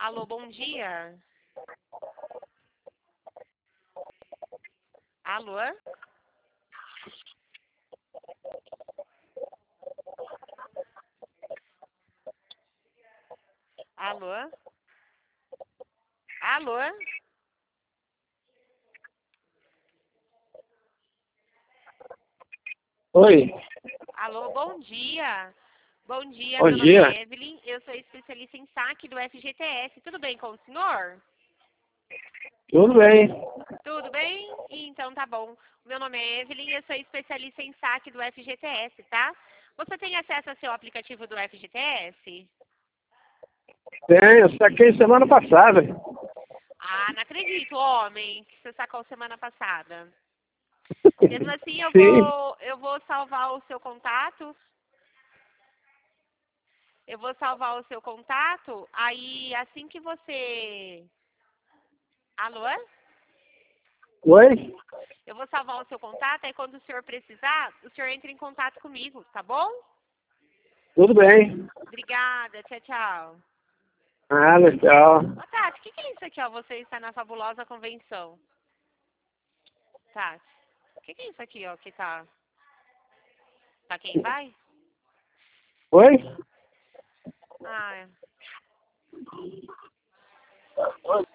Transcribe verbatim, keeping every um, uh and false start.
Alô, bom dia. Alô? Alô? Alô? Oi, Alô, bom dia. Bom dia, bom meu nome dia. é Evelyn, eu sou especialista em saque do F G T S. Tudo bem com o senhor? Tudo bem? Tudo bem? Então tá bom. Meu nome é Evelyn, eu sou especialista em saque do F G T S, tá? Você tem acesso ao seu aplicativo do F G T S? Tenho, saquei semana passada. Ah, não acredito, homem, que você sacou semana passada. Mesmo assim, eu Sim, vou, eu vou salvar o seu contato. Eu vou salvar o seu contato. Aí, assim que você... Alô? oi? Eu vou salvar o seu contato. Aí, quando o senhor precisar, o senhor entra em contato comigo, tá bom? Tudo bem. Obrigada. Tchau, tchau. Ah, legal. Ô, Tati, o que, que é isso aqui, ó? Você está na fabulosa convenção. Tati, o que, que é isso aqui, ó? Que tá... Tá quem vai? Oi? Ah, Oi.